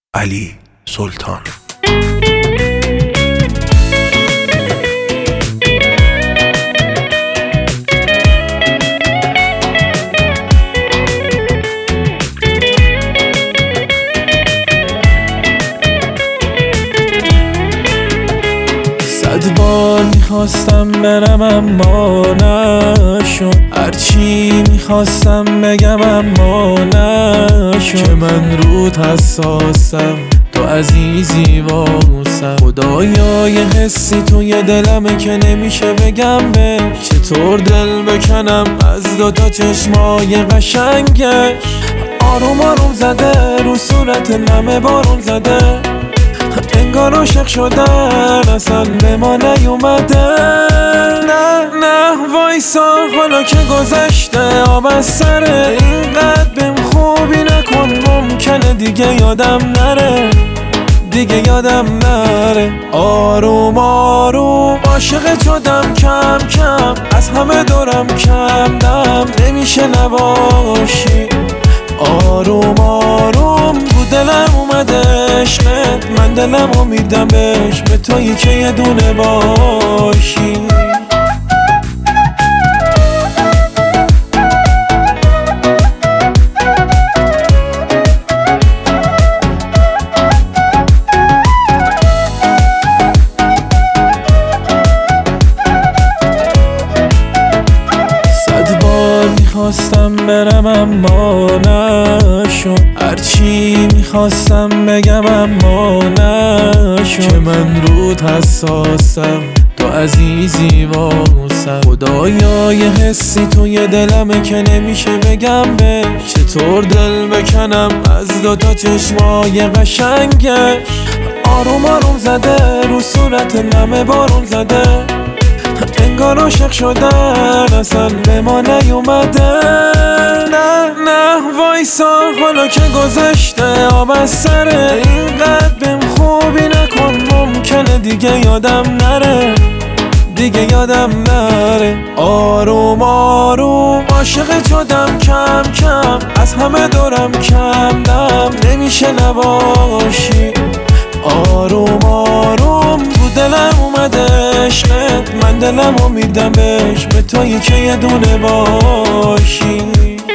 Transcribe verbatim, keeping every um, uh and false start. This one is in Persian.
علی سلطان. صد بار میخواستم برم اما نشد، هرچی میخواستم بگم اما نشد، که من رود حساسم تو عزیزی واسم. خدایا یه حسی توی دلمه که نمیشه بگم به چطور دل بکنم از دوتا چشمای قشنگش. آروم آروم زده رو صورت نمه بارون زده، انگار عاشق شدن اصلا به ما نیومده. نه نه وایسا حالا که گذشته آب از سره، اینقدر بهم خوبی نکن ممکنه دیگه یادم نره، دیگه یادم نره. آروم آروم عاشق شدم کم کم، از همه دورم کم دم نمیشه نباشی. آروم آروم بود دلم اومده عشقت، من دلم رو میدم بهش به تویی که یه دونه باشی. میخواستم برم اما نشد، هرچی میخواستم بگم اما نشد، که من رود حساسم تو عزیزی واسم. خدایا یه حسی توی دلمه که نمیشه بگم به چطور دل بکنم از دوتا چشمای قشنگش. آروم آروم زده رو صورت نمه بارون زده، انگار عاشق شدن اصلا به ما نیومده. نه نه وایسا حالا که گذشته آب از سره، اینقدر بهم خوبی نکن ممکنه دیگه یادم نره، دیگه یادم نره. آروم آروم عاشق شدم کم کم، از همه دورم کم دم نمیشه نباشی. آروم آروم تو دلم اومده عشقت، من دلم رو میدم بهش به تویی که یه دونه باشی.